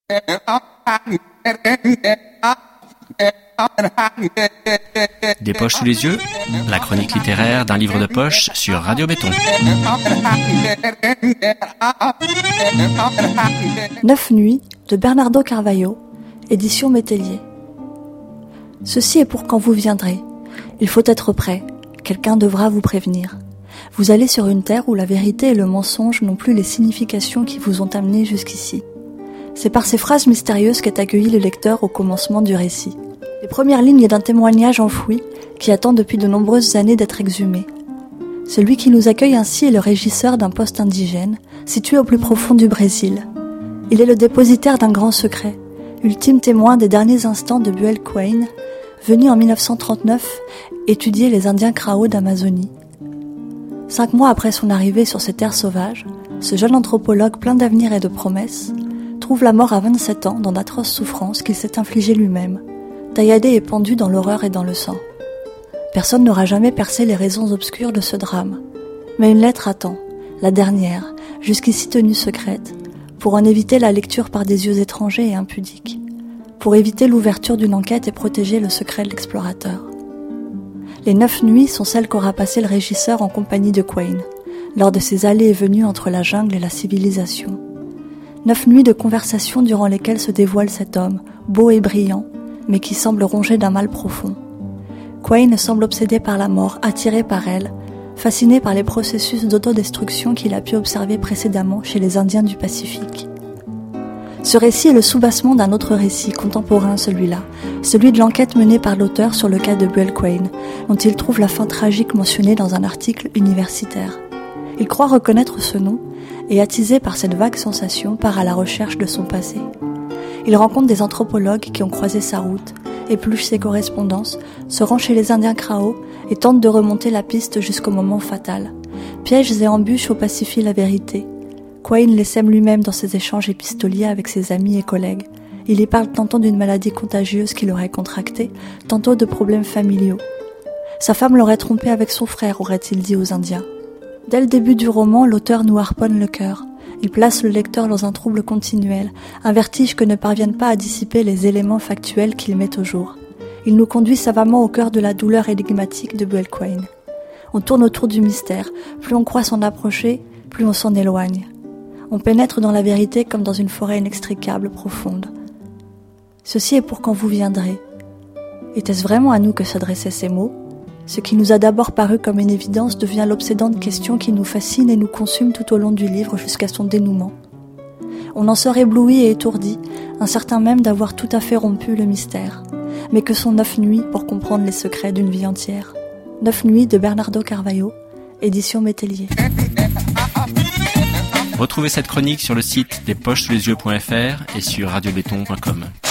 Des poches sous les yeux, la chronique littéraire d'un livre de poche sur Radio Béton. 9 nuits de Bernardo Carvalho, édition Métellier. Ceci est pour quand vous viendrez. Il faut être prêt. Quelqu'un devra vous prévenir. Vous allez sur une terre où la vérité et le mensonge n'ont plus les significations qui vous ont amené jusqu'ici. C'est par ces phrases mystérieuses qu'est accueilli le lecteur au commencement du récit. Les premières lignes d'un témoignage enfoui qui attend depuis de nombreuses années d'être exhumé. Celui qui nous accueille ainsi est le régisseur d'un poste indigène, situé au plus profond du Brésil. Il est le dépositaire d'un grand secret, ultime témoin des derniers instants de Buell Quain, venu en 1939 étudier les Indiens Krao d'Amazonie. 5 mois après son arrivée sur ces terres sauvages, ce jeune anthropologue plein d'avenir et de promesses trouve la mort à 27 ans dans d'atroces souffrances qu'il s'est infligées lui-même, tailladé et pendu dans l'horreur et dans le sang. Personne n'aura jamais percé les raisons obscures de ce drame, mais une lettre attend, la dernière, jusqu'ici tenue secrète, pour en éviter la lecture par des yeux étrangers et impudiques, pour éviter l'ouverture d'une enquête et protéger le secret de l'explorateur. Les 9 nuits sont celles qu'aura passées le régisseur en compagnie de Quain, lors de ses allées et venues entre la jungle et la civilisation. 9 nuits de conversation durant lesquelles se dévoile cet homme, beau et brillant, mais qui semble rongé d'un mal profond. Quain semble obsédé par la mort, attiré par elle, fasciné par les processus d'autodestruction qu'il a pu observer précédemment chez les Indiens du Pacifique. Ce récit est le soubassement d'un autre récit, contemporain celui-là, celui de l'enquête menée par l'auteur sur le cas de Buell Quain, dont il trouve la fin tragique mentionnée dans un article universitaire. Il croit reconnaître ce nom, et attisé par cette vague sensation, part à la recherche de son passé. Il rencontre des anthropologues qui ont croisé sa route, épluche ses correspondances, se rend chez les Indiens Krao et tente de remonter la piste jusqu'au moment fatal. Pièges et embûches opacifient la vérité. Quain les sème lui-même dans ses échanges épistoliers avec ses amis et collègues. Il y parle tantôt d'une maladie contagieuse qu'il aurait contractée, tantôt de problèmes familiaux. Sa femme l'aurait trompé avec son frère, aurait-il dit aux Indiens. Dès le début du roman, l'auteur nous harponne le cœur. Il place le lecteur dans un trouble continuel, un vertige que ne parviennent pas à dissiper les éléments factuels qu'il met au jour. Il nous conduit savamment au cœur de la douleur énigmatique de Buell Quain. On tourne autour du mystère. Plus on croit s'en approcher, plus on s'en éloigne. On pénètre dans la vérité comme dans une forêt inextricable, profonde. Ceci est pour quand vous viendrez. Était-ce vraiment à nous que s'adressaient ces mots ? Ce qui nous a d'abord paru comme une évidence devient l'obsédante question qui nous fascine et nous consume tout au long du livre jusqu'à son dénouement. On en sort ébloui et étourdi, incertain même d'avoir tout à fait rompu le mystère. Mais que sont 9 nuits pour comprendre les secrets d'une vie entière ? 9 nuits de Bernardo Carvalho, édition Métellier. Retrouvez cette chronique sur le site despochesouslesyeux.fr et sur radiobéton.com.